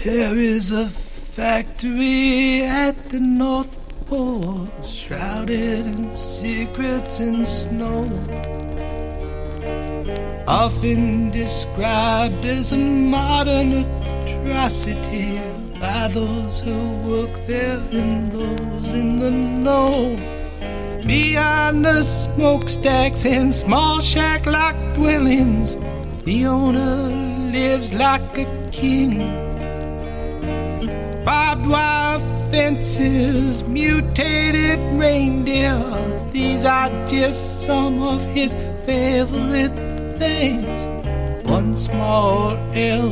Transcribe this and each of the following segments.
There is a factory at the North Pole, shrouded in secrets and snow, often described as a modern atrocity by those who work there and those in the know. Beyond the smokestacks and small shack-like dwellings, the owner lives like a king. Barbed wire fences, mutated reindeer, these are just some of his favorite things. One small elf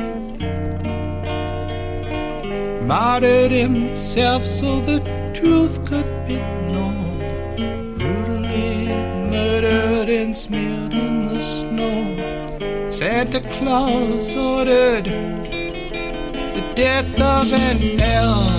martyred himself so the truth could be known, brutally murdered and smeared in the snow. Santa Claus ordered the death of an elf.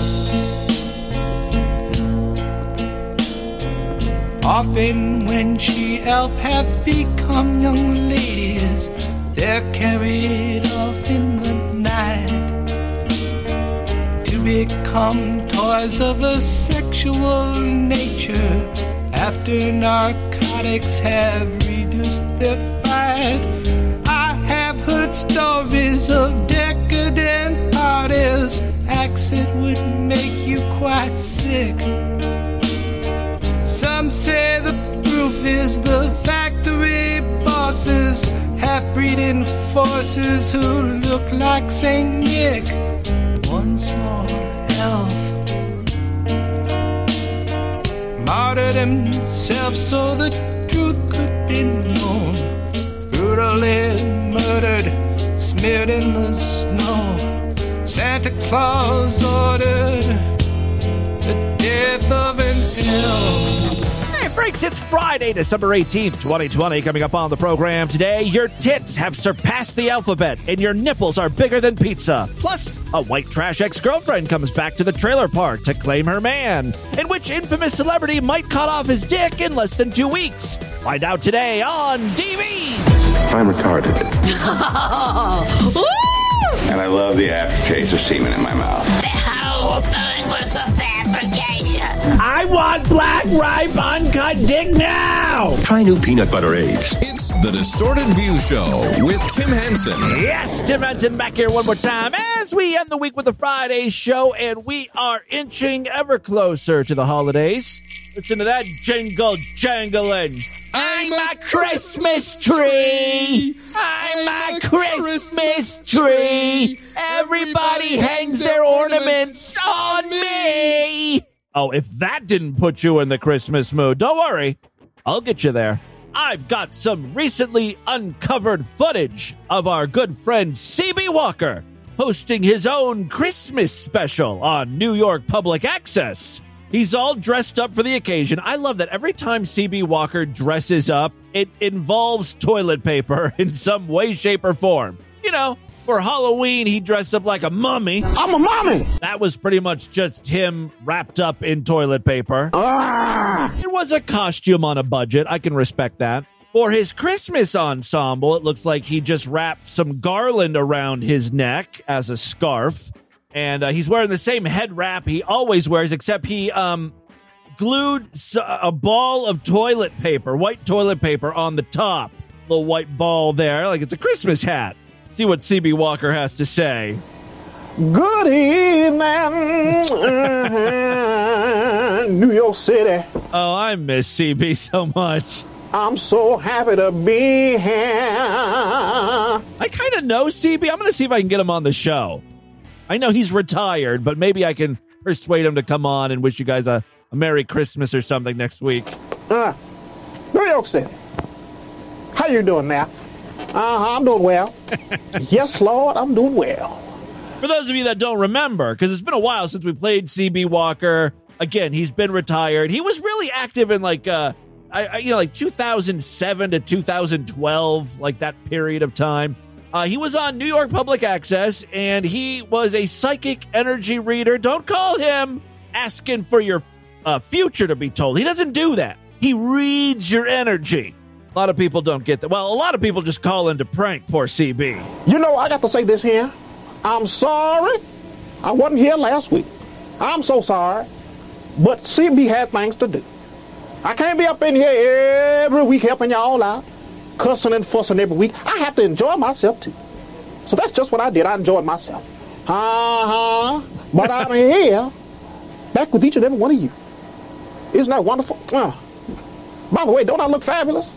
Often when she-elf have become young ladies, they're carried off in the night to become toys of a sexual nature after narcotics have reduced their fight. I have heard stories of decadent parties, acts that would make you quite sick. Some say the proof is the factory bosses, half-breed enforcers who look like Saint Nick. One small elf martyred himself so the truth could be known, brutally murdered, smeared in the snow. Santa Claus ordered the death of an elf. Hey, freaks, it's Friday, December 18th, 2020. Coming up on the program today, your tits have surpassed the alphabet and your nipples are bigger than pizza. Plus, a white trash ex-girlfriend comes back to the trailer park to claim her man. And which infamous celebrity might cut off his dick in less than 2 weeks? Find out today on DV. I'm retarded. And I love the aftertaste of semen in my mouth. The whole thing was a fabrication. I want black, ripe, uncut dick now! Try new peanut butter eggs. It's the Distorted View Show with Tim Henson. Yes, Tim Henson back here one more time as we end the week with the Friday show, and we are inching ever closer to the holidays. Listen to that jingle jangling. I'm a Christmas tree. I'm a Christmas tree. Everybody hangs their ornaments on me. Oh, if that didn't put you in the Christmas mood, don't worry. I'll get you there. I've got some recently uncovered footage of our good friend C.B. Walker hosting his own Christmas special on New York Public Access. He's all dressed up for the occasion. I love that every time C.B. Walker dresses up, it involves toilet paper in some way, shape, or form. You know, for Halloween, he dressed up like a mummy. I'm a mommy! That was pretty much just him wrapped up in toilet paper. It was a costume on a budget. I can respect that. For his Christmas ensemble, it looks like he just wrapped some garland around his neck as a scarf. And he's wearing the same head wrap he always wears, except he glued a ball of toilet paper, white toilet paper, on the top. Little white ball there, like it's a Christmas hat. See what C.B. Walker has to say. Good evening, New York City. Oh, I miss C.B. so much. I'm so happy to be here. I kind of know C.B. I'm going to see if I can get him on the show. I know he's retired, but maybe I can persuade him to come on and wish you guys a Merry Christmas or something next week. New York City. How you doing now? I'm doing well. Yes, Lord, I'm doing well. For those of you that don't remember, because it's been a while since we played C.B. Walker, again, he's been retired. He was really active in like 2007 to 2012, like that period of time. He was on New York Public Access, and he was a psychic energy reader. Don't call him asking for your future to be told. He doesn't do that. He reads your energy. A lot of people don't get that. Well, a lot of people just call in to prank poor CB. You know, I got to say this here. I'm sorry. I wasn't here last week. I'm so sorry. But CB had things to do. I can't be up in here every week helping y'all out, cussing and fussing every week. I have to enjoy myself too. So that's just what I did. I enjoyed myself. But I'm here, back with each and every one of you. Isn't that wonderful? By the way, don't I look fabulous?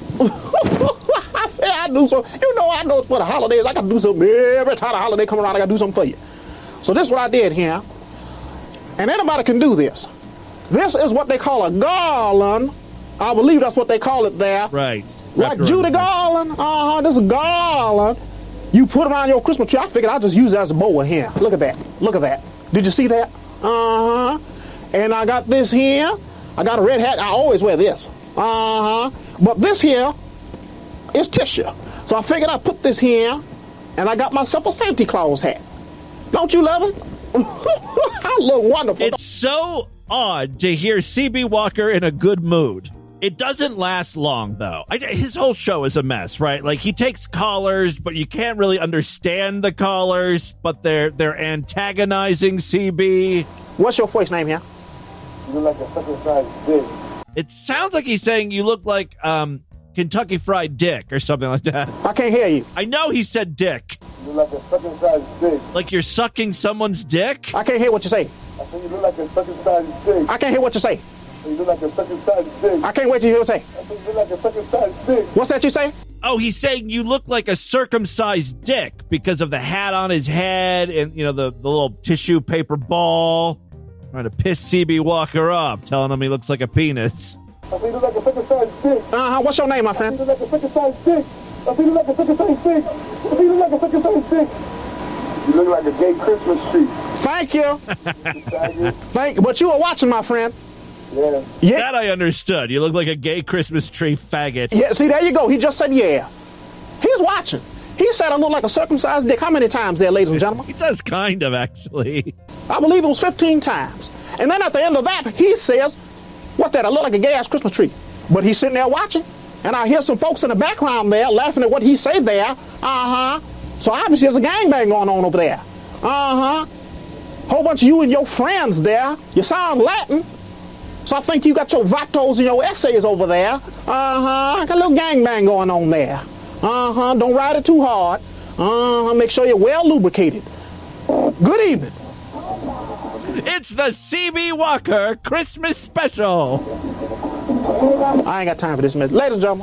I do so. You know, I know it's for the holidays. I got to do something every time the holiday come around. I got to do something for you. So this is what I did here. And anybody can do this. This is what they call a garland. I believe that's what they call it there. Right. Like Judy Garland. This is garland. You put it around your Christmas tree. I figured I'll just use it as a boa here. Look at that. Look at that. Did you see that? And I got this here. I got a red hat. I always wear this. But this here is tissue. So I figured I'd put this here, and I got myself a Santa Claus hat. Don't you love it? I look wonderful. It's so odd to hear CB Walker in a good mood. It doesn't last long, though. His whole show is a mess, right? Like, he takes callers, but you can't really understand the callers, but they're antagonizing CB. What's your first name here? You look like a circumcised dick. It sounds like he's saying you look like Kentucky Fried Dick or something like that. I can't hear you. I know he said dick. You look like a circumcised dick. Like you're sucking someone's dick? I can't hear what you say. I said you look like a circumcised dick. I can't hear what you say. You look like a circumcised dick. I can't wait to hear what you say. I said you look like a circumcised dick. What's that you say? Oh, he's saying you look like a circumcised dick because of the hat on his head and, you know, the little tissue paper ball. Trying to piss CB Walker off, telling him he looks like a penis. I said you look like a circumcised dick. What's your name, my friend? You look like a circumcised dick. I said you look like a circumcised dick. I said you look like a circumcised dick. You look like a gay Christmas tree. Thank you. Thank you. But you were watching, my friend. Yeah. That I understood. You look like a gay Christmas tree faggot. Yeah, see, there you go. He just said yeah. He's watching. He said I look like a circumcised dick. How many times there, ladies and gentlemen? He does kind of, actually. I believe it was 15 times. And then at the end of that, he says, what's that? I look like a gay-ass Christmas tree. But he's sitting there watching. And I hear some folks in the background there laughing at what he said there. So obviously there's a gangbang going on over there. Whole bunch of you and your friends there. You sound Latin. So I think you got your vatos and your essays over there. Got a little gangbang going on there. Don't ride it too hard. Make sure you're well lubricated. Good evening. It's the CB Walker Christmas Special. I ain't got time for this mess. Ladies and gentlemen.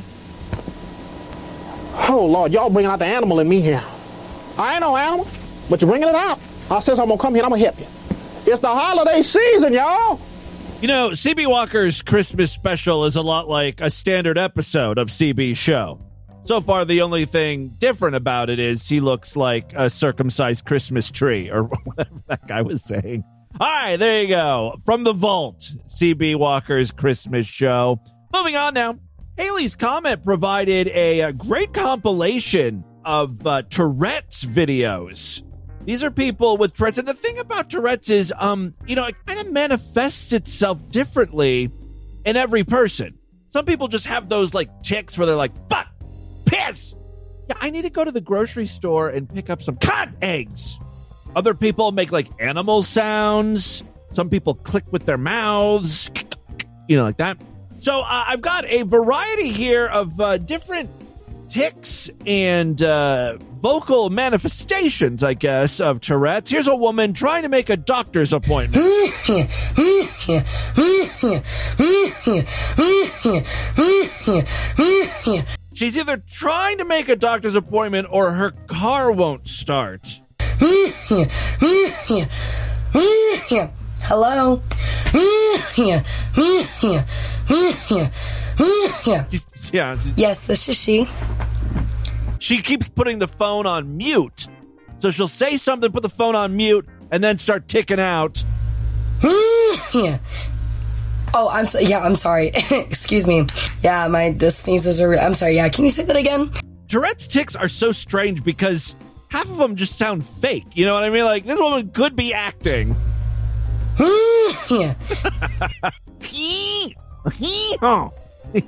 Oh, Lord, y'all bringing out the animal in me here. I ain't no animal, but you're bringing it out. I says I'm going to come here and I'm going to help you. It's the holiday season, y'all. You know, CB Walker's Christmas Special is a lot like a standard episode of CB's show. So far, the only thing different about it is he looks like a circumcised Christmas tree, or whatever that guy was saying. All right, there you go. From the vault, CB Walker's Christmas show. Moving on now. Haley's comment provided a great compilation of Tourette's videos. These are people with Tourette's. And the thing about Tourette's is, it kind of manifests itself differently in every person. Some people just have those, tics where they're like, fuck, piss. Yeah, I need to go to the grocery store and pick up some cotton eggs. Other people make, animal sounds. Some people click with their mouths, like that. So I've got a variety here of different tics and vocal manifestations, I guess, of Tourette's. Here's a woman trying to make a doctor's appointment. She's either trying to make a doctor's appointment or her car won't start. Hello? Yeah. Yes, this is she. She keeps putting the phone on mute. So she'll say something, put the phone on mute, and then start ticking out. Oh, I'm sorry. Excuse me. Yeah, the sneezes are... I'm sorry, yeah. Can you say that again? Tourette's tics are so strange because half of them just sound fake. You know what I mean? Like, this woman could be acting.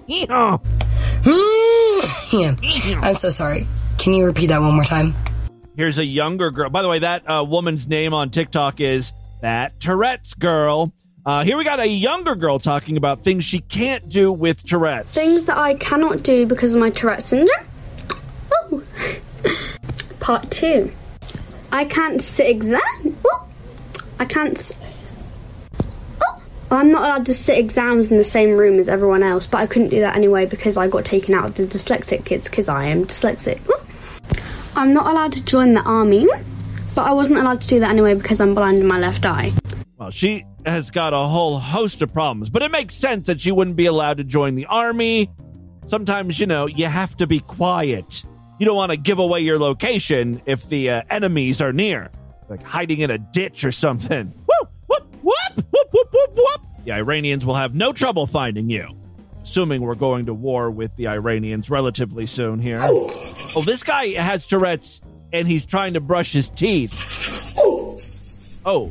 I'm so sorry. Can you repeat that one more time? Here's a younger girl. By the way, that woman's name on TikTok is That Tourette's Girl. Here we got a younger girl talking about things she can't do with Tourette's. Things that I cannot do because of my Tourette's syndrome. Oh. Part 2. I can't sit exam. Oh. I can't. Oh. I'm not allowed to sit exams in the same room as everyone else, but I couldn't do that anyway because I got taken out of the dyslexic kids because I am dyslexic. Oh. I'm not allowed to join the army, but I wasn't allowed to do that anyway because I'm blind in my left eye. Well, she has got a whole host of problems, but it makes sense that she wouldn't be allowed to join the army. Sometimes, you have to be quiet. You don't want to give away your location if the enemies are near, like hiding in a ditch or something. Whoop, whoop, whoop, whoop, whoop, whoop, whoop. The Iranians will have no trouble finding you, assuming we're going to war with the Iranians relatively soon here. Oh, this guy has Tourette's, and he's trying to brush his teeth. Oh.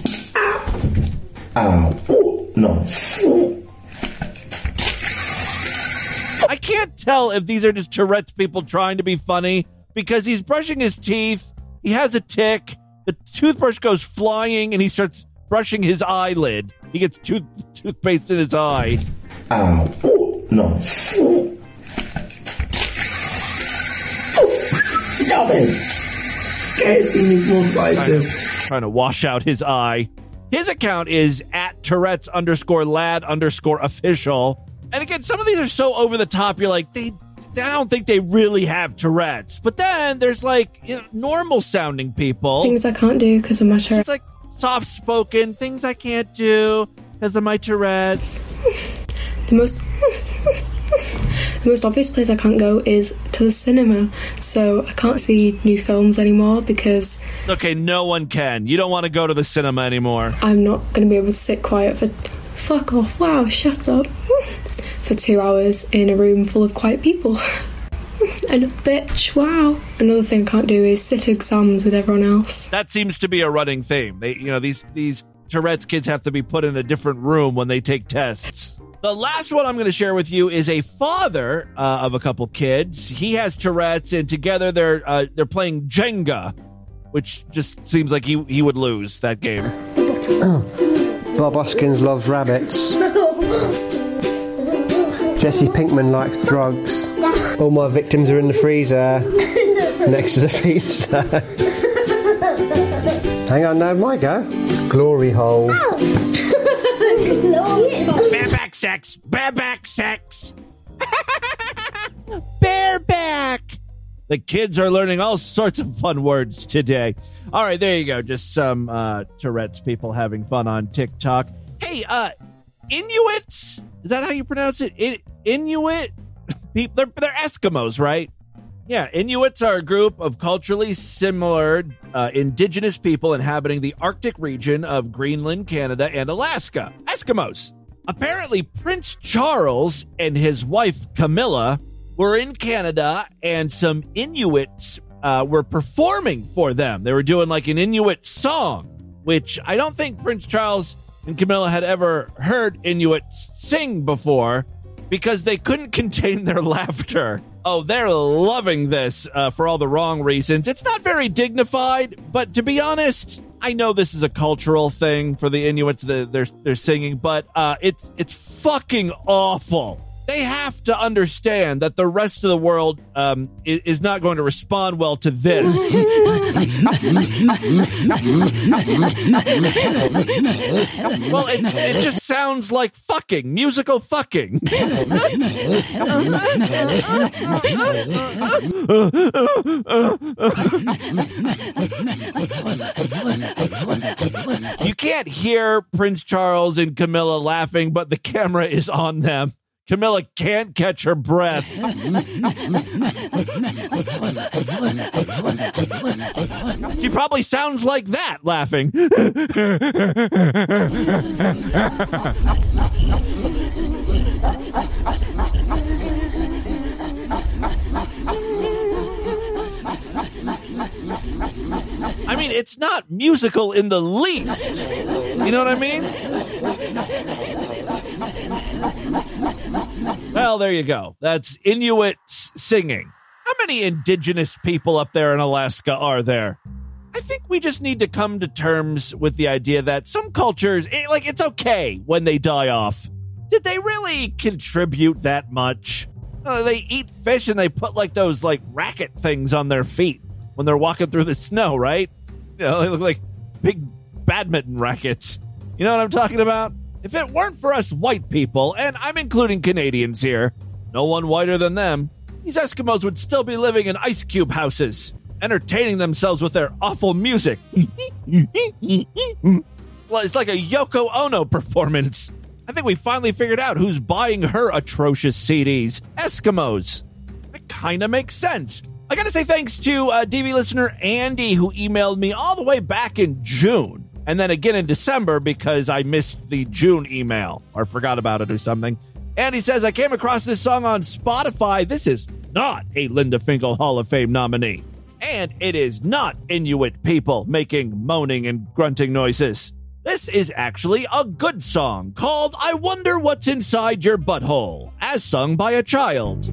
No. I can't tell if these are just Tourette's people trying to be funny because he's brushing his teeth. He has a tick. The toothbrush goes flying and he starts brushing his eyelid. He gets toothpaste in his eye. No. Trying to wash out his eye. His account is at Tourette's_lad_official. And again, some of these are so over the top, you're like, I don't think they really have Tourette's. But then there's normal sounding people. Things I can't do because of my Tourette's. It's like soft spoken, things I can't do because of my Tourette's. The most obvious place I can't go is to the cinema. So I can't see new films anymore because... Okay, no one can. You don't want to go to the cinema anymore. I'm not going to be able to sit quiet for... Fuck off. Wow, shut up. For 2 hours in a room full of quiet people. And bitch, wow. Another thing I can't do is sit exams with everyone else. That seems to be a running theme. These Tourette's kids have to be put in a different room when they take tests. The last one I'm going to share with you is a father of a couple kids. He has Tourette's, and together they're playing Jenga, which just seems like he would lose that game. Bob Hoskins loves rabbits. Jesse Pinkman likes drugs. All my victims are in the freezer next to the pizza. Hang on, no, my go. Glory hole. Bareback sex. Bareback sex. Bareback. The kids are learning all sorts of fun words today. All right, there you go. Just some Tourette's people having fun on TikTok. Hey, Inuits? Is that how you pronounce it? Inuit? They're Eskimos, right? Yeah, Inuits are a group of culturally similar indigenous people inhabiting the Arctic region of Greenland, Canada, and Alaska. Eskimos. Apparently, Prince Charles and his wife, Camilla, were in Canada, and some Inuits were performing for them. They were doing like an Inuit song, which I don't think Prince Charles and Camilla had ever heard Inuits sing before because they couldn't contain their laughter. Oh, they're loving this for all the wrong reasons. It's not very dignified, but to be honest, I know this is a cultural thing for the Inuits that they're singing, but it's fucking awful. They have to understand that the rest of the world is not going to respond well to this. Well, it just sounds like fucking, musical fucking. You can't hear Prince Charles and Camilla laughing, but the camera is on them. Camilla can't catch her breath. She probably sounds like that, laughing. I mean, it's not musical in the least. You know what I mean? Well, there you go. That's Inuits singing. How many indigenous people up there in Alaska are there? I think we just need to come to terms with the idea that some cultures, it's okay when they die off. Did they really contribute that much? They eat fish and they put those racket things on their feet when they're walking through the snow, right? They look like big badminton rackets. You know what I'm talking about? If it weren't for us white people, and I'm including Canadians here, no one whiter than them, these Eskimos would still be living in ice cube houses, entertaining themselves with their awful music. It's like a Yoko Ono performance. I think we finally figured out who's buying her atrocious CDs. Eskimos. That kind of makes sense. I gotta say thanks to DV listener Andy, who emailed me all the way back in June. And then again in December because I missed the June email or forgot about it or something. Andy says, I came across this song on Spotify. This is not a Linda Finkel Hall of Fame nominee. And it is not Inuit people making moaning and grunting noises. This is actually a good song called I Wonder What's Inside Your Butthole, as sung by a child.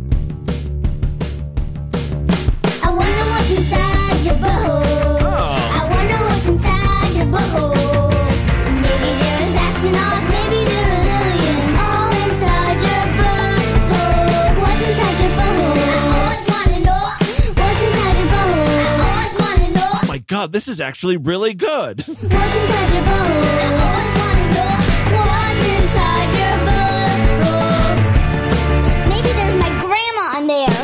I wonder what's inside your butthole. I wonder what's inside your butthole. Maybe there's astronauts, maybe there's aliens. All inside your butthole. What's inside your butthole? I always want to know what's inside your butthole. I always want to know. Oh my God, this is actually really good. What's inside your butthole? I always want to know what's inside your butthole. Maybe there's my grandma in there.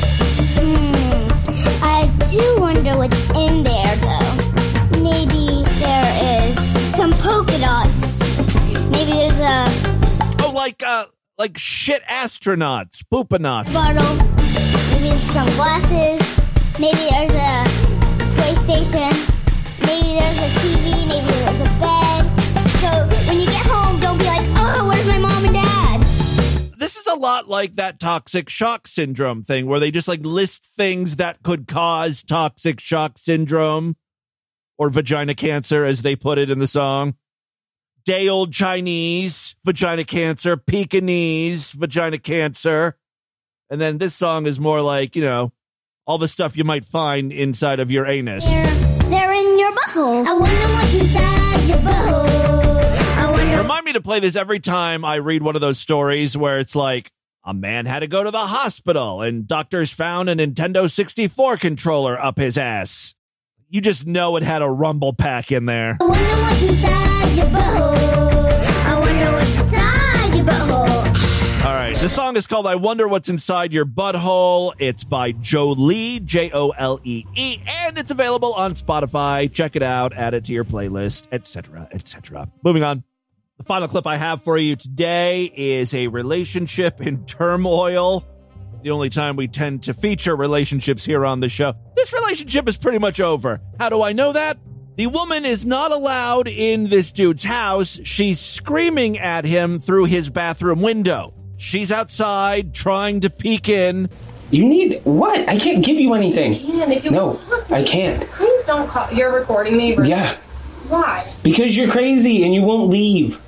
I do wonder what's in there, though. Maybe there is some polka dots. Maybe there's a... Oh, like shit astronauts, poopanauts. Bottle. Maybe there's some glasses. Maybe there's a PlayStation. Maybe there's a TV. Maybe there's a bed. So when you get home, don't be like, oh, where's my mom and dad? This is a lot like that toxic shock syndrome thing where they just list things that could cause toxic shock syndrome or vagina cancer, as they put it in the song. Day old Chinese, vagina cancer, Pekingese, vagina cancer. And then this song is more like, all the stuff you might find inside of your anus. They're in your butthole. I wonder what's inside your butthole. Remind me to play this every time I read one of those stories where it's like, a man had to go to the hospital and doctors found a Nintendo 64 controller up his ass. You just know it had a rumble pack in there. I wonder what's inside your butthole. I wonder what's inside your butthole. All right, the song is called I Wonder What's Inside Your Butthole. It's by Jolee, Jolee, and it's available on Spotify. Check it out, add it to your playlist, etc., etc. Moving on. The final clip I have for you today is a relationship in turmoil. The only time we tend to feature relationships here on the show. This relationship is pretty much over. How do I know that? The woman is not allowed in this dude's house. She's screaming at him through his bathroom window. She's outside trying to peek in. You need what? I can't give you anything. No, I can't. Please don't call. You're recording me? Yeah. Why? Because you're crazy and you won't leave.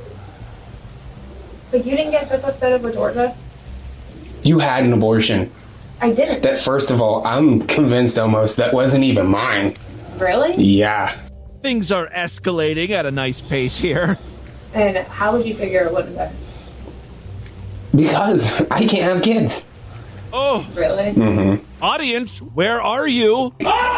Like, you didn't get this upset over Georgia? You had an abortion. I didn't. That, first of all, I'm convinced almost that wasn't even mine. Really? Yeah. Things are escalating at a nice pace here. And how would you figure it wouldn't have? Because I can't have kids. Oh. Really? Mm-hmm. Audience, where are you?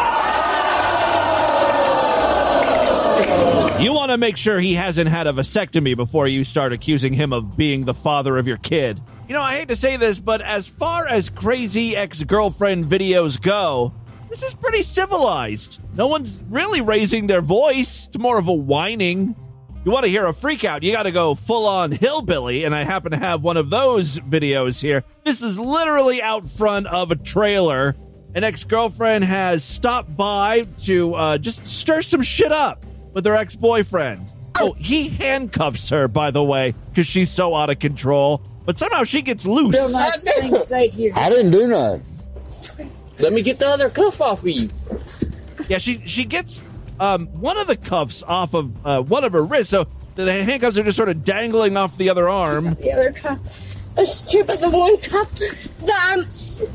You want to make sure he hasn't had a vasectomy before you start accusing him of being the father of your kid. I hate to say this, but as far as crazy ex-girlfriend videos go, this is pretty civilized. No one's really raising their voice. It's more of a whining. You want to hear a freak out, you got to go full-on hillbilly, and I happen to have one of those videos here. This is literally out front of a trailer. An ex-girlfriend has stopped by to just stir some shit up with her ex-boyfriend. Oh, he handcuffs her, by the way, because she's so out of control. But somehow she gets loose. I didn't do nothing. Let me get the other cuff off of you. Yeah, she gets one of the cuffs off of one of her wrists, so the handcuffs are just sort of dangling off the other arm. The other cuff. a strip of the one cup that I'm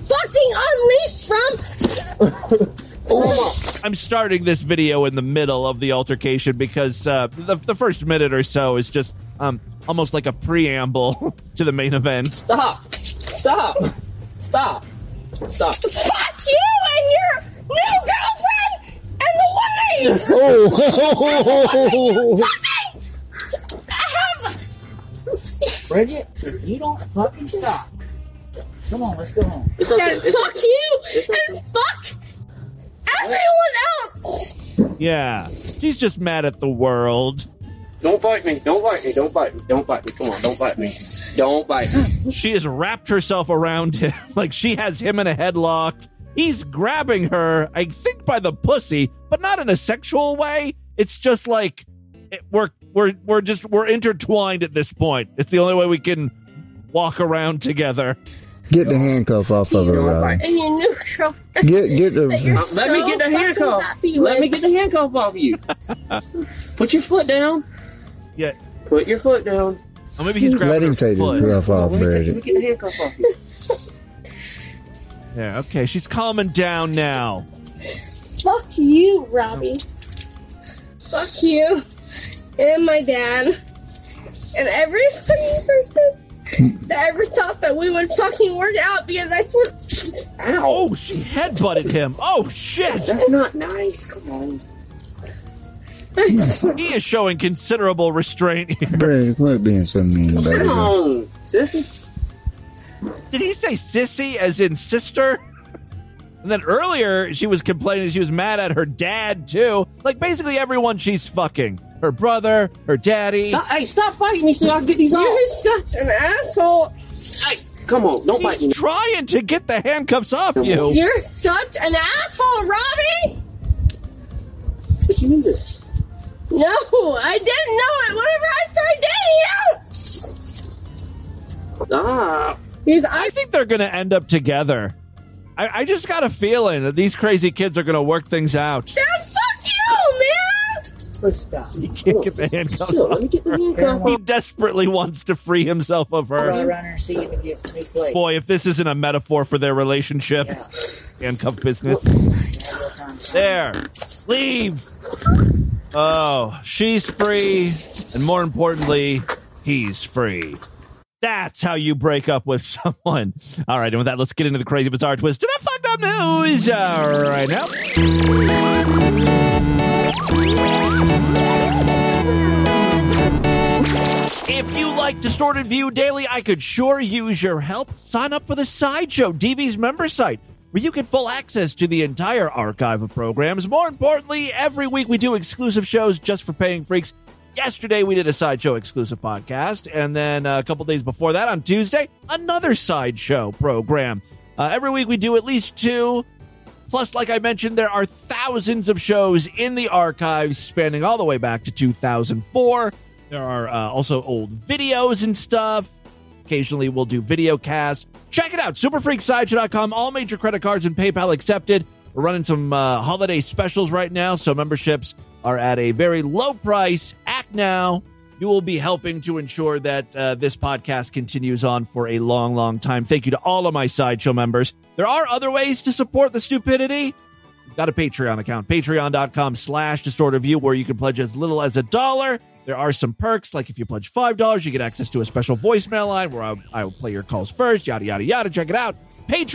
fucking unleashed from. I'm starting this video in the middle of the altercation because the first minute or so is just almost like a preamble to the main event. Stop. Fuck you and your new girlfriend and the one that you Bridget, you don't fucking stop. Come on, let's go home. It's okay. Fuck you and fuck everyone else. Yeah, she's just mad at the world. Don't bite me. Come on, don't bite me. Don't bite me. She has wrapped herself around him like she has him in a headlock. He's grabbing her, I think, by the pussy, but not in a sexual way. It's just like we're intertwined at this point. It's the only way we can walk around together. Get the handcuff off of her, Rob. And your new girlfriend. Get the. Let me get the handcuff. Let me get the handcuff off you. Put your foot down. Yeah. Put your foot down. Oh, maybe he's grabbing Let him her take foot. the cuff off, Let me Bridget. get the handcuff off you. Yeah, okay, she's calming down now. Fuck you, Robbie. Fuck you. And my dad. And every fucking person that ever thought that we would fucking work out because I swear. Ow. Oh, she headbutted him. Oh, shit. That's not nice. Come on. He is showing considerable restraint here. Bridget, quit being so mean, baby. Come on, sissy. Did he say sissy as in sister? And then earlier, she was complaining she was mad at her dad, too. Like, basically everyone she's fucking. Her brother, her daddy. Hey, stop fighting me so I can get these off. You're such an asshole. Hey, come on, don't bite me. He's trying to get the handcuffs off you. You're such an asshole, Robbie. But you knew this. No, I didn't know it whenever I started dating you. Stop. Because I think they're going to end up together. I just got a feeling that these crazy kids are going to work things out. Dad, fuck you, man. Let's stop. You can't get the handcuffs Sure, off. let me get the handcuffs He desperately wants to free himself of her. around her and see if we can get me plate. Boy, if this isn't a metaphor for their relationship, handcuff business. There. Leave. Oh, she's free. And more importantly, he's free. That's how you break up with someone. All right, and with that, let's get into the crazy, bizarre twist to the fucked up news right now. If you like Distorted View Daily, I could sure use your help. Sign up for the Sideshow, DV's member site, where you get full access to the entire archive of programs. More importantly, every week we do exclusive shows just for paying freaks. Yesterday, we did a Sideshow exclusive podcast, and then a couple days before that, on Tuesday, another Sideshow program. Every week, we do at least two. Plus, like I mentioned, there are thousands of shows in the archives spanning all the way back to 2004. There are also old videos and stuff. Occasionally, we'll do video casts. Check it out, superfreaksideshow.com. All major credit cards and PayPal accepted. We're running some holiday specials right now, so memberships are at a very low price. Act now. You will be helping to ensure that this podcast continues on for a long, long time. Thank you to all of my Sideshow members. There are other ways to support the stupidity. We've got a Patreon account, patreon.com/distortedview, where you can pledge as little as $1. There are some perks, like if you pledge $5, you get access to a special voicemail line where I will play your calls first, yada, yada, yada. Check it out.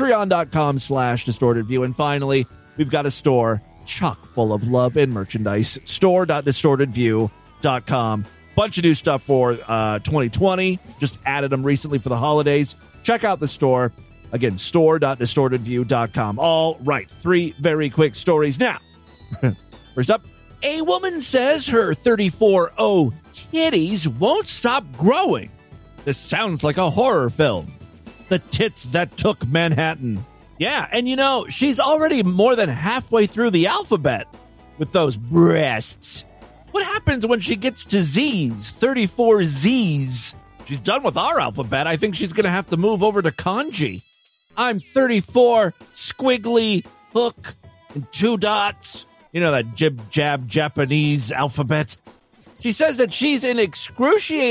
Patreon.com/distortedview. And finally, we've got a store chock full of love and merchandise. Store.distortedview.com. Bunch of new stuff for 2020. Just added them recently for the holidays. Check out the store. Again, store.distortedview.com. All right, 3 very quick stories. Now, first up, a woman says her 34O titties won't stop growing. This sounds like a horror film. The Tits That Took Manhattan. Yeah, and you know, she's already more than halfway through the alphabet with those breasts. What happens when she gets to Z's? 34 Z's. She's done with our alphabet. I think she's going to have to move over to kanji. I'm 34, squiggly, hook, and 2 dots. You know, that jib-jab Japanese alphabet. She says that she's in excruciating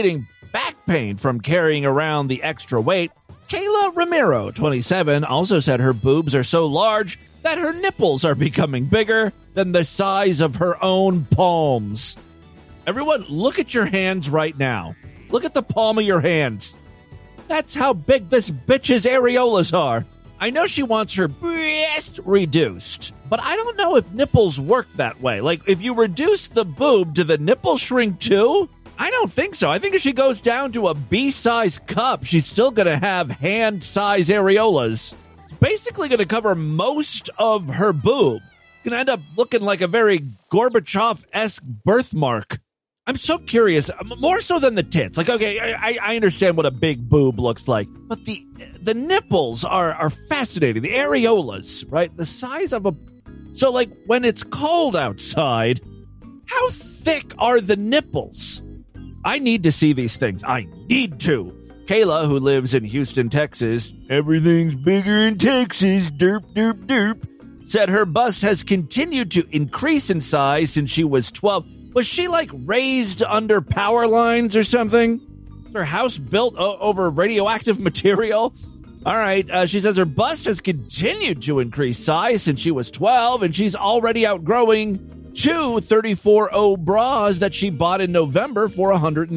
back pain from carrying around the extra weight. Kayla Ramiro, 27, also said her boobs are so large that her nipples are becoming bigger than the size of her own palms. Everyone, look at your hands right now. Look at the palm of your hands. That's how big this bitch's areolas are. I know she wants her breast reduced, but I don't know if nipples work that way. Like, if you reduce the boob, do the nipples shrink too? I don't think so. I think if she goes down to a B-size cup, she's still going to have hand-size areolas. It's basically going to cover most of her boob. Going to end up looking like a very Gorbachev-esque birthmark. I'm so curious, more so than the tits. Like, okay, I understand what a big boob looks like, but the nipples are fascinating. The areolas, right? The size of a... So, like, when it's cold outside, how thick are the nipples? I need to see these things. I need to. Kayla, who lives in Houston, Texas, everything's bigger in Texas, derp, derp, derp, said her bust has continued to increase in size since she was 12. Was she, like, raised under power lines or something? Is her house built over radioactive material? All right, she says her bust has continued to increase size since she was 12, and she's already outgrowing 2 34-0 bras that she bought in November for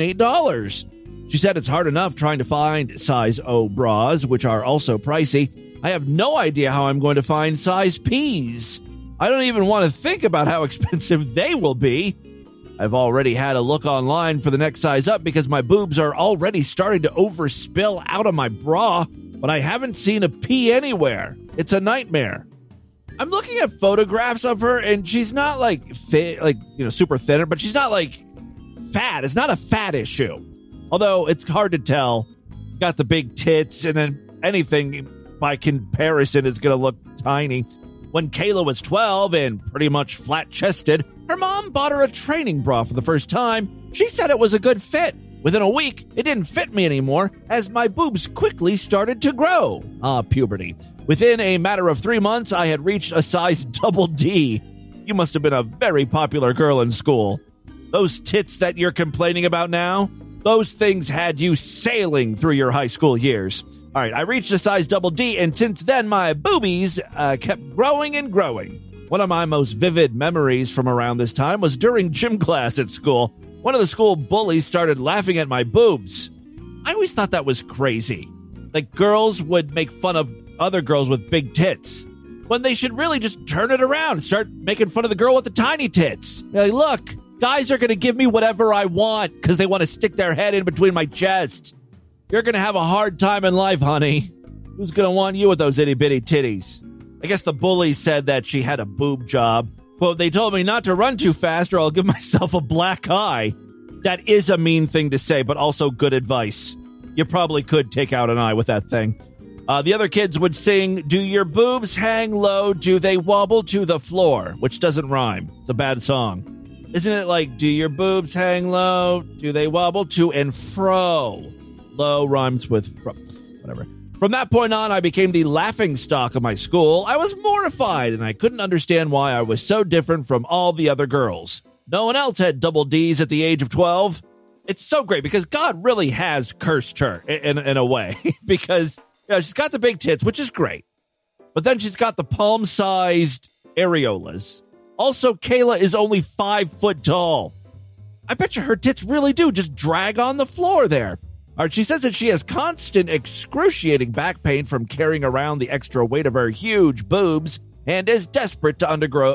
$108. She said it's hard enough trying to find size O bras, which are also pricey. I have no idea how I'm going to find size Ps. I don't even want to think about how expensive they will be. I've already had a look online for the next size up because my boobs are already starting to overspill out of my bra, but I haven't seen a P anywhere. It's a nightmare. I'm looking at photographs of her, and she's not like fit, like, you know, super thinner, but she's not like fat. It's not a fat issue. Although it's hard to tell. Got the big tits, and then anything by comparison is going to look tiny. When Kayla was 12 and pretty much flat-chested, her mom bought her a training bra for the first time. She said it was a good fit. Within a week, it didn't fit me anymore as my boobs quickly started to grow. Puberty. Within a matter of 3 months, I had reached a size double D. You must have been a very popular girl in school. Those tits that you're complaining about now, those things had you sailing through your high school years. All right, I reached a size double D, and since then, my boobies kept growing and growing. One of my most vivid memories from around this time was during gym class at school. One of the school bullies started laughing at my boobs. I always thought that was crazy. Like, girls would make fun of other girls with big tits, when they should really just turn it around and start making fun of the girl with the tiny tits. Like, look, guys are going to give me whatever I want because they want to stick their head in between my chest. You're going to have a hard time in life, honey. Who's going to want you with those itty-bitty titties? I guess the bully said that she had a boob job. Well, they told me not to run too fast or I'll give myself a black eye. That is a mean thing to say, but also good advice. You probably could take out an eye with that thing. The other kids would sing, "Do your boobs hang low? Do they wobble to the floor?" Which doesn't rhyme. It's a bad song. Isn't it like, "Do your boobs hang low? Do they wobble to and fro?" Low rhymes with fro. Whatever. From that point on, I became the laughingstock of my school. I was mortified, and I couldn't understand why I was so different from all the other girls. No one else had double Ds at the age of 12. It's so great because God really has cursed her in a way. Because, you know, she's got the big tits, which is great. But then she's got the palm-sized areolas. Also, Kayla is only 5 foot tall. I bet you her tits really do just drag on the floor there. All right, she says that she has constant excruciating back pain from carrying around the extra weight of her huge boobs and is desperate to undergo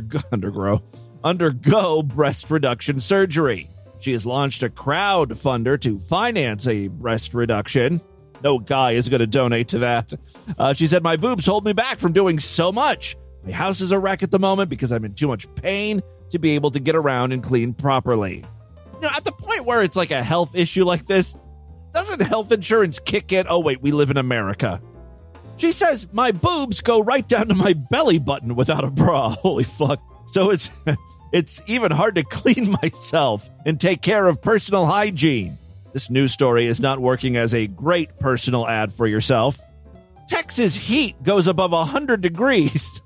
breast reduction surgery. She has launched a crowdfunder to finance a breast reduction. No guy is going to donate to that. She said, "My boobs hold me back from doing so much. My house is a wreck at the moment because I'm in too much pain to be able to get around and clean properly." You know, at the point where it's like a health issue like this, doesn't health insurance kick in? Oh, wait, we live in America. She says, "My boobs go right down to my belly button without a bra." Holy fuck. So it's even hard to clean myself and take care of personal hygiene. This news story is not working as a great personal ad for yourself. Texas heat goes above 100 degrees.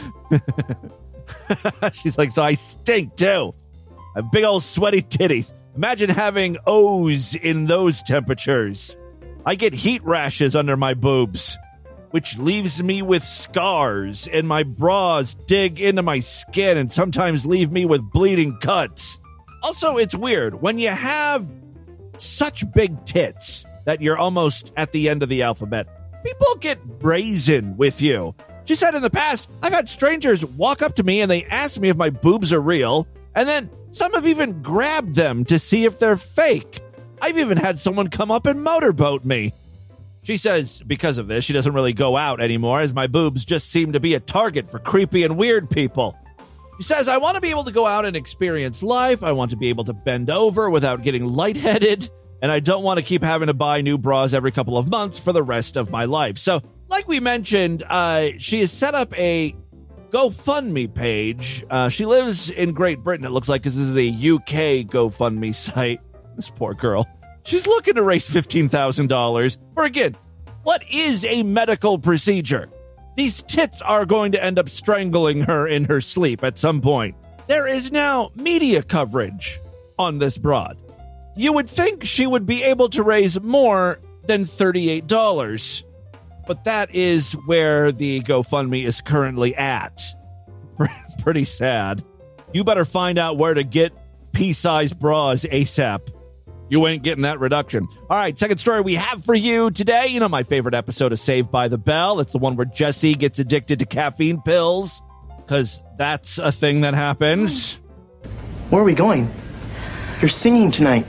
She's like, "So I stink too. I have big old sweaty titties. Imagine having O's in those temperatures. I get heat rashes under my boobs, which leaves me with scars, and my bras dig into my skin and sometimes leave me with bleeding cuts. Also, it's weird. When you have such big tits that you're almost at the end of the alphabet, people get brazen with you. She said in the past, I've had strangers walk up to me and they ask me if my boobs are real, and then some have even grabbed them to see if they're fake. I've even had someone come up and motorboat me. She says because of this, she doesn't really go out anymore, as my boobs just seem to be a target for creepy and weird people. She says, I want to be able to go out and experience life. I want to be able to bend over without getting lightheaded. And I don't want to keep having to buy new bras every couple of months for the rest of my life. So, like we mentioned, she has set up a GoFundMe page. She lives in Great Britain, it looks like, because this is a UK GoFundMe site. This poor girl. She's looking to raise $15,000 for, again, what is a medical procedure? These tits are going to end up strangling her in her sleep at some point. There is now media coverage on this broad. You would think she would be able to raise more than $38, but that is where the GoFundMe is currently at. Pretty sad. You better find out where to get pea-sized bras ASAP. You ain't getting that reduction. All right, second story we have for you today. You know my favorite episode of Saved by the Bell. It's the one where Jesse gets addicted to caffeine pills, because that's a thing that happens. Where are we going? You're singing tonight.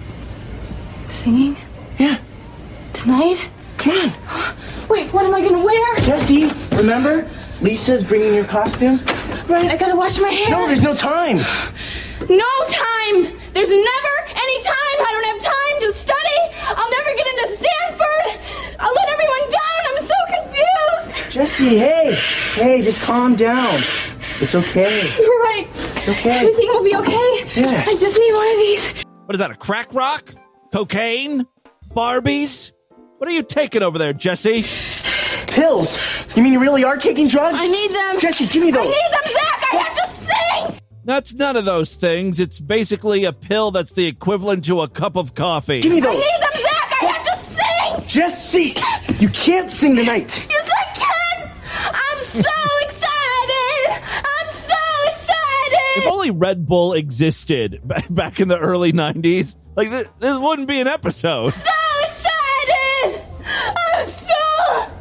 Singing? Yeah. Tonight? Come on. Wait, what am I gonna wear? Jesse, remember? Lisa's bringing your costume. Right, I gotta wash my hair. No, there's no time. No time! There's never any time! I don't have time to study! I'll never get into Stanford! I'll let everyone down! I'm so confused! Jesse, hey, just calm down. It's okay. You're right. It's okay. Everything will be okay. Yeah. I just need one of these. What is that, a crack rock? Cocaine? Barbies? What are you taking over there, Jesse? Pills. You mean you really are taking drugs? I need them. Jesse, give me those. I need them, Zach! I have to sing! That's none of those things. It's basically a pill that's the equivalent to a cup of coffee. Give me those. I need them, Zach! I have to sing! Jesse, you can't sing tonight. Yes, I can! I'm so excited! I'm so excited! If only Red Bull existed back in the early 90s, like this wouldn't be an episode. So excited! I'm so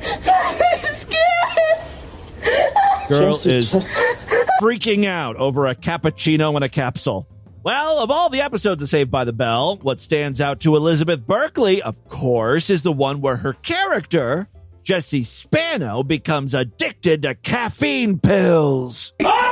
scared! Girl is freaking out over a cappuccino in a capsule. Well, of all the episodes of Saved by the Bell, what stands out to Elizabeth Berkley, of course, is the one where her character, Jesse Spano, becomes addicted to caffeine pills.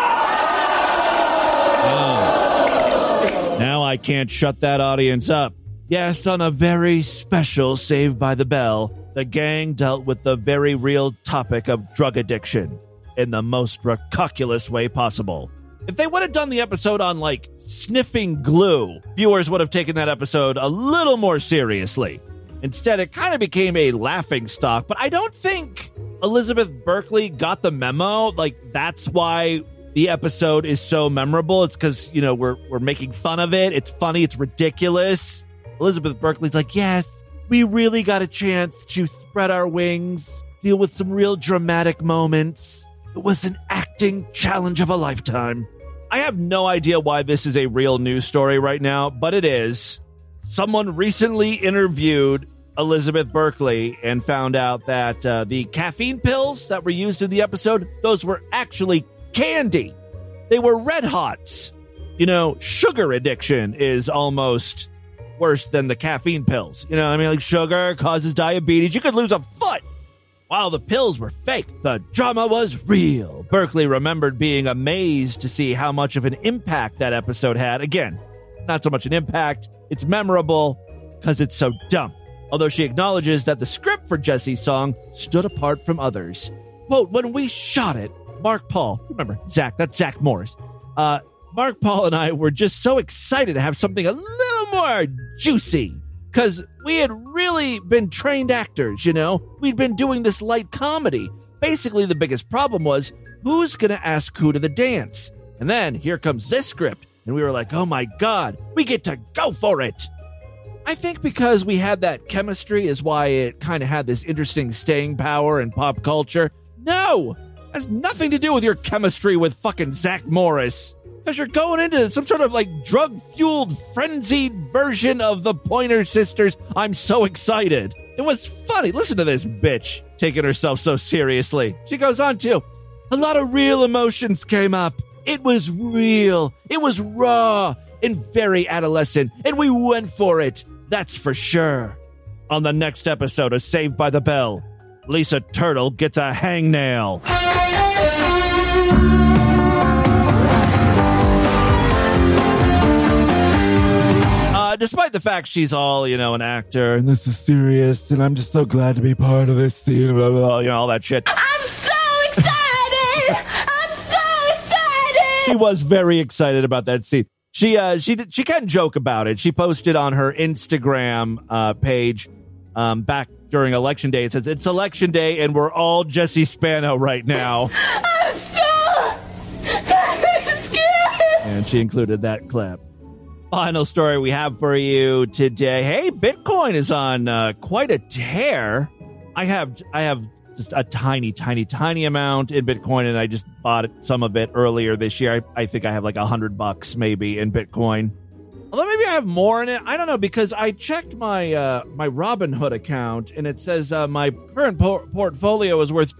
Oh. Now I can't shut that audience up. Yes, on a very special Saved by the Bell, the gang dealt with the very real topic of drug addiction in the most recalculous way possible. If they would have done the episode on, like, sniffing glue, viewers would have taken that episode a little more seriously. Instead, it kind of became a laughingstock, but I don't think Elizabeth Berkley got the memo. Like, that's why the episode is so memorable. It's because, you know, we're making fun of it. It's funny. It's ridiculous. Elizabeth Berkley's like, yes, we really got a chance to spread our wings, deal with some real dramatic moments. It was an acting challenge of a lifetime. I have no idea why this is a real news story right now, but it is. Someone recently interviewed Elizabeth Berkley and found out that the caffeine pills that were used in the episode, those were actually candy. They were Red Hots. You know, sugar addiction is almost worse than the caffeine pills. You know, I mean, like, sugar causes diabetes. You could lose a foot. While the pills were fake, the drama was real. Berkley remembered being amazed to see how much of an impact that episode had. Again, not so much an impact. It's memorable because it's so dumb. Although she acknowledges that the script for Jesse's song stood apart from others. Quote, when we shot it, Mark Paul, remember, Zach, that's Zach Morris. Mark Paul and I were just so excited to have something a little more juicy. Because we had really been trained actors, you know? We'd been doing this light comedy. Basically, the biggest problem was, who's going to ask who to the dance? And then, here comes this script. And we were like, oh my God, we get to go for it. I think because we had that chemistry is why it kind of had this interesting staying power in pop culture. No, it has nothing to do with your chemistry with fucking Zach Morris. Because you're going into some sort of like drug-fueled, frenzied version of the Pointer Sisters. I'm so excited. It was funny. Listen to this bitch taking herself so seriously. She goes on to, a lot of real emotions came up. It was real. It was raw and very adolescent. And we went for it. That's for sure. On the next episode of Saved by the Bell, Lisa Turtle gets a hangnail. Despite the fact she's all, an actor, and this is serious, and I'm just so glad to be part of this scene, blah, blah, blah, all that shit. I'm so excited! I'm so excited! She was very excited about that scene. She can joke about it. She posted on her Instagram page back during Election Day. It says, it's Election Day, and we're all Jesse Spano right now. I'm so scared! And she included that clip. Final story we have for you today. Hey, Bitcoin is on quite a tear. I have just a tiny amount in Bitcoin, and I just bought some of it earlier this year. I think I have like $100 maybe in Bitcoin. Although maybe I have more in it. I don't know, because I checked my my Robinhood account, and it says my current portfolio is worth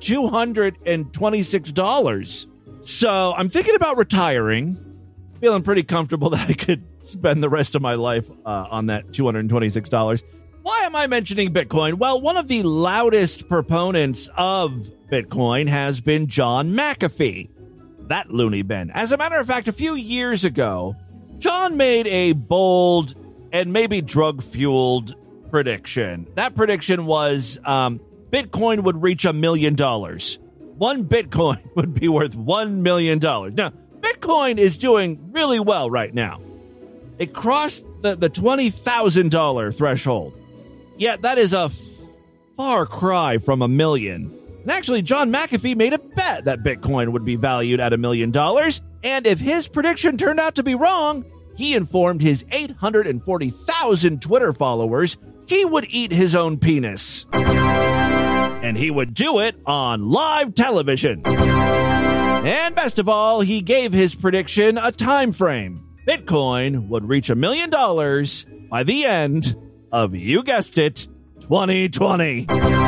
$226. So I'm thinking about retiring. Feeling pretty comfortable that I could spend the rest of my life on that $226. Why am I mentioning Bitcoin? Well, one of the loudest proponents of Bitcoin has been John McAfee, that loony bin. As a matter of fact, a few years ago, John made a bold and maybe drug-fueled prediction. That prediction was Bitcoin would reach $1 million. One Bitcoin would be worth $1 million. Now, Bitcoin is doing really well right now. It crossed the $20,000 threshold. Yet that is a far cry from $1 million. And actually, John McAfee made a bet that Bitcoin would be valued at $1 million. And if his prediction turned out to be wrong, he informed his 840,000 Twitter followers he would eat his own penis. And he would do it on live television. And best of all, he gave his prediction a time frame. Bitcoin would reach $1 million by the end of, you guessed it, 2020.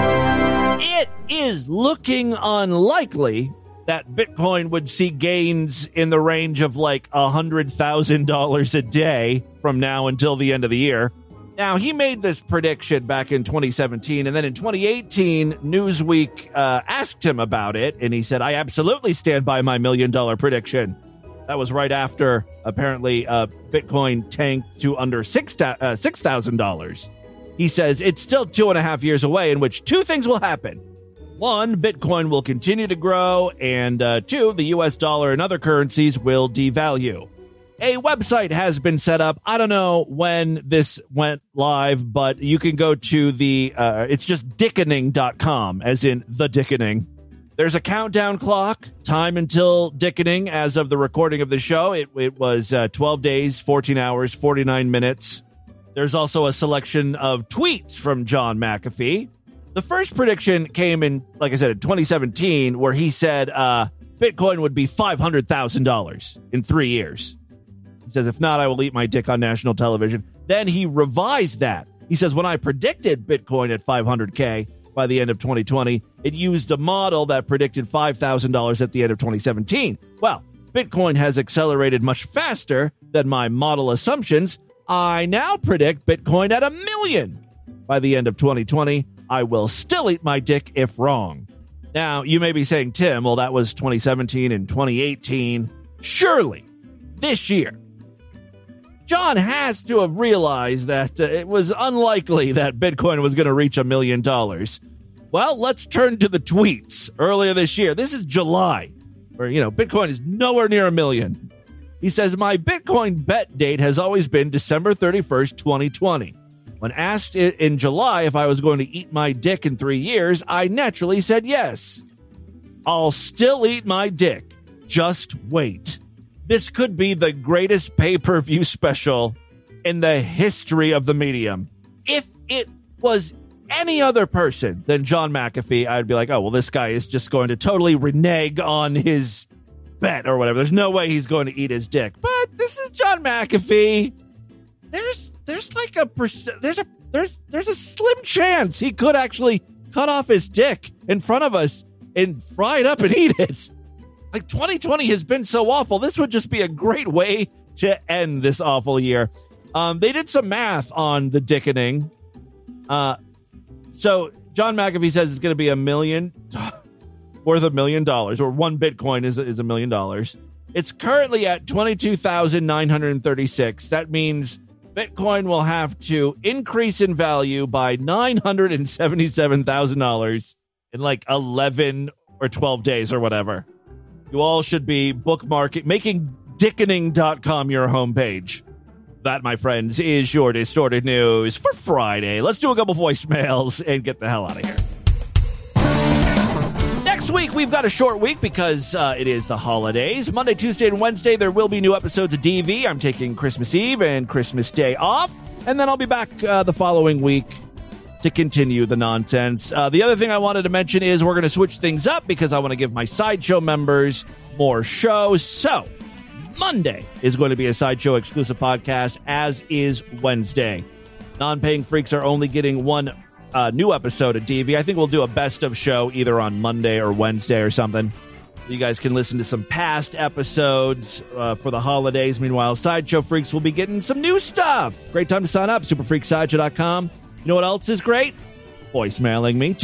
It is looking unlikely that Bitcoin would see gains in the range of like $100,000 a day from now until the end of the year. Now, he made this prediction back in 2017, and then in 2018, Newsweek asked him about it, and he said, I absolutely stand by my $1 million prediction. That was right after, apparently, Bitcoin tanked to under $6,000. He says it's still 2.5 years away, in which two things will happen. One, Bitcoin will continue to grow, and two, the U.S. dollar and other currencies will devalue. A website has been set up. I don't know when this went live, but you can go to it's just dickening.com, as in the dickening. There's a countdown clock, time until dickening as of the recording of the show. It was 12 days, 14 hours, 49 minutes. There's also a selection of tweets from John McAfee. The first prediction came in, like I said, in 2017, where he said Bitcoin would be $500,000 in 3 years. He says, if not, I will eat my dick on national television. Then he revised that. He says, when I predicted Bitcoin at $500K by the end of 2020, it used a model that predicted $5,000 at the end of 2017. Well, Bitcoin has accelerated much faster than my model assumptions. I now predict Bitcoin at $1 million by the end of 2020. I will still eat my dick if wrong. Now, you may be saying, Tim, well, that was 2017 and 2018. Surely, this year, John has to have realized that it was unlikely that Bitcoin was going to reach $1 million. Well, let's turn to the tweets earlier this year. This is July, where, Bitcoin is nowhere near $1 million. He says, my Bitcoin bet date has always been December 31st, 2020. When asked in July if I was going to eat my dick in 3 years, I naturally said yes. I'll still eat my dick. Just wait. this could be the greatest pay-per-view special in the history of the medium. If it was any other person than John McAfee, I'd be like, oh, well, this guy is just going to totally renege on his bet or whatever. There's no way he's going to eat his dick. But this is John McAfee. There's like a percent, there's a slim chance he could actually cut off his dick in front of us and fry it up and eat it. Like 2020 has been so awful. This would just be a great way to end this awful year. They did some math on the dickening. So John McAfee says it's going to be $1 million, worth $1 million, or one Bitcoin is $1 million. It's currently at 22,936. That means Bitcoin will have to increase in value by $977,000 in like 11 or 12 days or whatever. You all should be bookmarking, making dickening.com your homepage. That, my friends, is your Distorted News for Friday. Let's do a couple voicemails and get the hell out of here. Next week, we've got a short week because it is the holidays. Monday, Tuesday, and Wednesday, there will be new episodes of DV. I'm taking Christmas Eve and Christmas Day off, and then I'll be back the following week to continue the nonsense. The other thing I wanted to mention is we're going to switch things up because I want to give my Sideshow members more shows. So Monday is going to be a Sideshow exclusive podcast, as is Wednesday. Non-paying freaks are only getting one new episode of DV. I think we'll do a best of show either on Monday or Wednesday or something. You guys can listen to some past episodes for the holidays. Meanwhile, Sideshow freaks will be getting some new stuff. Great time to sign up, superfreaksideshow.com. You know what else is great? Voicemailing me,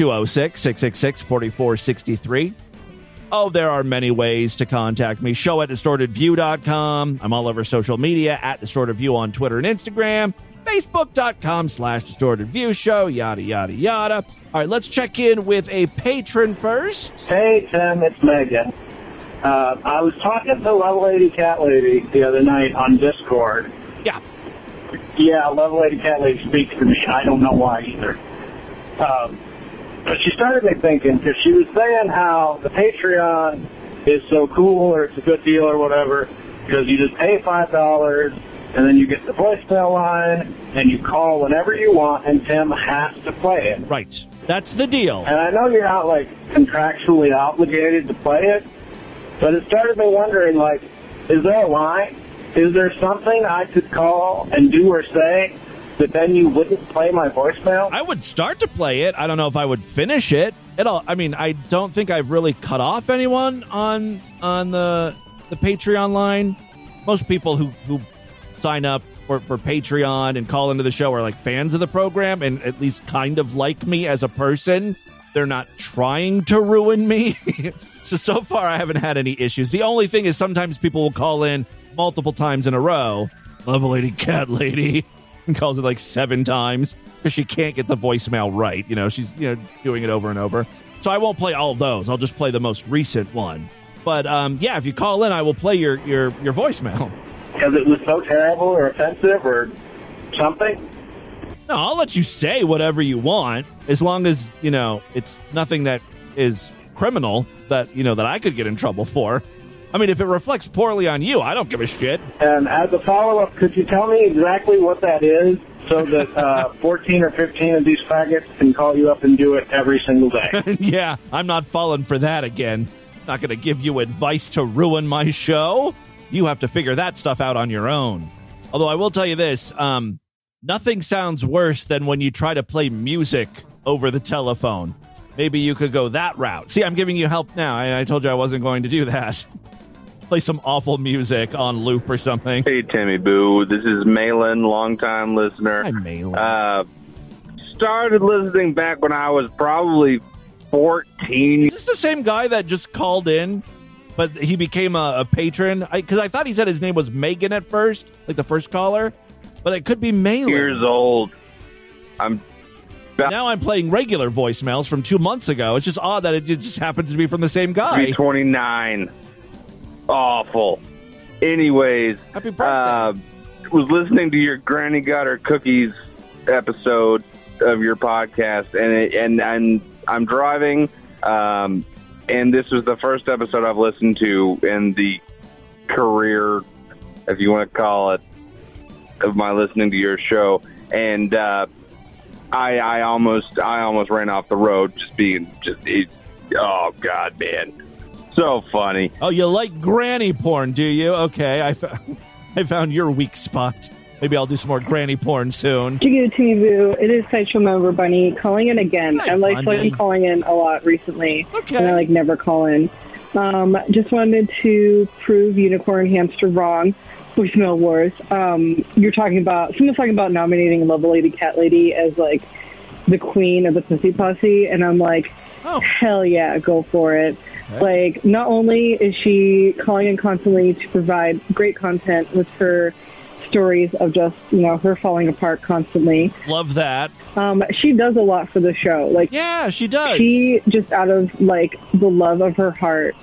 206-666-4463. Oh, there are many ways to contact me. Show at DistortedView.com. I'm all over social media, at DistortedView on Twitter and Instagram. Facebook.com/DistortedView Show, yada, yada, yada. All right, let's check in with a patron first. Hey, Tim, it's Megan. I was talking to Love Lady Cat Lady the other night on Discord. Yeah. Yeah, Love Lady Cat Lady speaks to me. I don't know why either. But she started me thinking, because she was saying how the Patreon is so cool, or it's a good deal or whatever, because you just pay $5, and then you get the voicemail line, and you call whenever you want, and Tim has to play it. Right. That's the deal. And I know you're not, like, contractually obligated to play it, but it started me wondering, like, is there a line? Is there something I could call and do or say that then you wouldn't play my voicemail? I would start to play it. I don't know if I would finish it. I mean, I don't think I've really cut off anyone on the Patreon line. Most people who sign up for Patreon and call into the show are like fans of the program and at least kind of like me as a person. They're not trying to ruin me. So far, I haven't had any issues. The only thing is sometimes people will call in multiple times in a row. Love Lady Cat Lady. And calls it like 7 times because she can't get the voicemail right. You know, she's doing it over and over. So I won't play all of those. I'll just play the most recent one. But yeah, if you call in, I will play your voicemail. Because it was so terrible or offensive or something? No, I'll let you say whatever you want as long as, it's nothing that is criminal that I could get in trouble for. I mean, if it reflects poorly on you, I don't give a shit. And as a follow-up, could you tell me exactly what that is so that 14 or 15 of these faggots can call you up and do it every single day? Yeah, I'm not falling for that again. Not going to give you advice to ruin my show. You have to figure that stuff out on your own. Although I will tell you this, nothing sounds worse than when you try to play music over the telephone. Maybe you could go that route. See, I'm giving you help now. I told you I wasn't going to do that. Play some awful music on loop or something. Hey, Timmy Boo. This is Malin, longtime listener. Hi, Malin. Started listening back when I was probably 14. Is this the same guy that just called in, but he became a patron? Because I thought he said his name was Megan at first, like the first caller, but it could be Malin. Years old. Now I'm playing regular voicemails from 2 months ago. It's just odd that it just happens to be from the same guy. 329. Awful. Anyways, happy birthday. Was listening to your Granny Got Her Cookies episode of your podcast, and I'm driving, and this was the first episode I've listened to, and the career, if you want to call it, of my listening to your show, and I almost ran off the road oh God, man, so funny. Oh, you like granny porn, do you? Okay, I found your weak spot. Maybe I'll do some more granny porn soon. Timmy Boo, it is Sideshow Member Bunny calling in again. I'm calling in a lot recently, and I never call in. Just wanted to prove Unicorn Hamster wrong. Voicemail Wars. Someone's talking about nominating Level Lady Cat Lady as the queen of the Pussy Posse, and I'm like, hell yeah, go for it. Okay. Not only is she calling in constantly to provide great content with her stories of just, her falling apart constantly. Love that. She does a lot for the show. Yeah, she does. She just out of the love of her heart,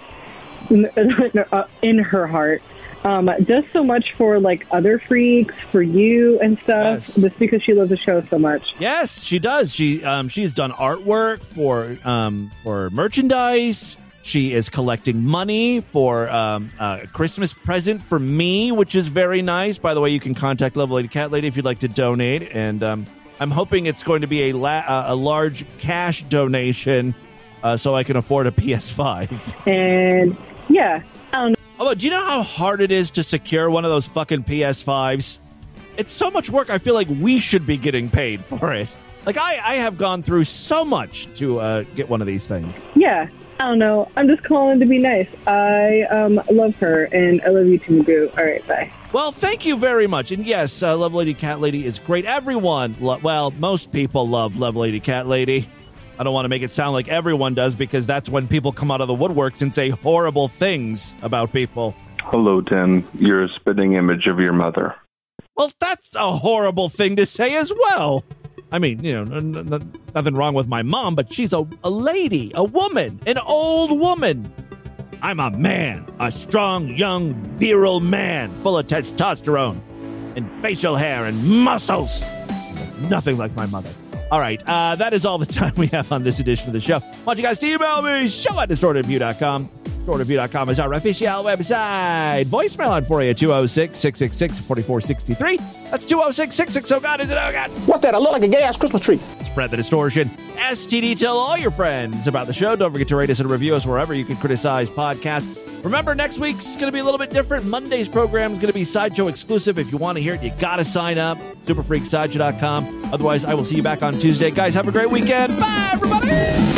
in her heart, does so much for other freaks, for you and stuff. Yes. Just because she loves the show so much. Yes, she does. She's done artwork for merchandise. She is collecting money for a Christmas present for me, which is very nice. By the way, you can contact Level Lady Cat Lady if you'd like to donate, and I'm hoping it's going to be a large cash donation so I can afford a PS5. And yeah, I don't know. Although, do you know how hard it is to secure one of those fucking PS5s? It's so much work. I feel like we should be getting paid for it. I have gone through so much to get one of these things. Yeah. I don't know. I'm just calling to be nice. I love her, and I love you too, Boo. All right, bye. Well, thank you very much. And yes, Level Lady Cat Lady is great. Everyone, most people love Level Lady Cat Lady. I don't want to make it sound like everyone does, because that's when people come out of the woodworks and say horrible things about people. Hello, Tim. You're a spitting image of your mother. Well, that's a horrible thing to say as well. I mean, nothing wrong with my mom, but she's a lady, a woman, an old woman. I'm a man, a strong, young, virile man, full of testosterone and facial hair and muscles. Nothing like my mother. All right, that is all the time we have on this edition of the show. I want you guys to email me, show@distortedview.com. DistortedView.com is our official website. Voicemail on for you, 206-666-4463. That's 206-660-GOD. Is it oh God? What's that? I look like a gay-ass Christmas tree. Spread the distortion. STD, tell all your friends about the show. Don't forget to rate us and review us wherever you can criticize podcasts. Remember, next week's going to be a little bit different. Monday's program is going to be Sideshow exclusive. If you want to hear it, you got to sign up. Superfreaksideshow.com. Otherwise, I will see you back on Tuesday. Guys, have a great weekend. Bye, everybody.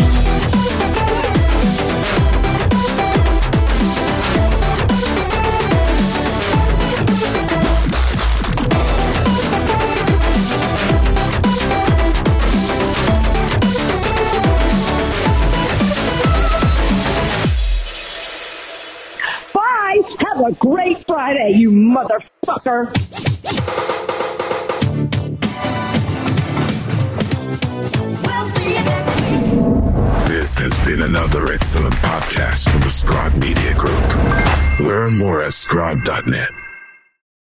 Have a great Friday, you motherfucker. This has been another excellent podcast from the Scribe Media Group. Learn more at scribe.net.